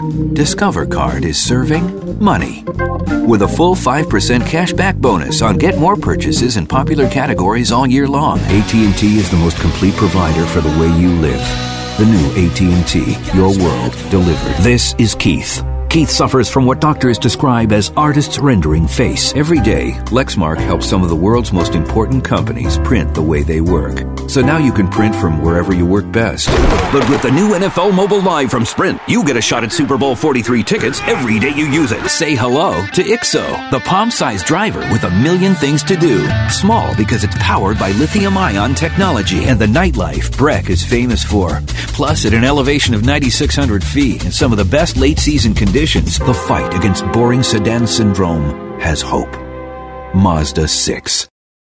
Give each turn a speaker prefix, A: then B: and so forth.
A: Discover Card is serving money. With a full 5% cash back bonus on get more purchases in popular categories all year long. AT&T is the most complete provider for the way you live. The new AT&T, your world delivered. This is Keith. Keith suffers from what doctors describe as artist's rendering face. Every day, Lexmark helps some of the world's most important companies print the way they work. So now you can print from wherever you work best. But with the new NFL Mobile Live from Sprint, you get a shot at Super Bowl 43 tickets every day you use it. Say hello to IXO, the palm-sized driver with a million things to do. Small because it's powered by lithium-ion technology and the nightlife Breck is famous for. Plus, at an elevation of 9,600 feet and some of the best late-season conditions, the fight against boring sedan syndrome has hope. Mazda 6.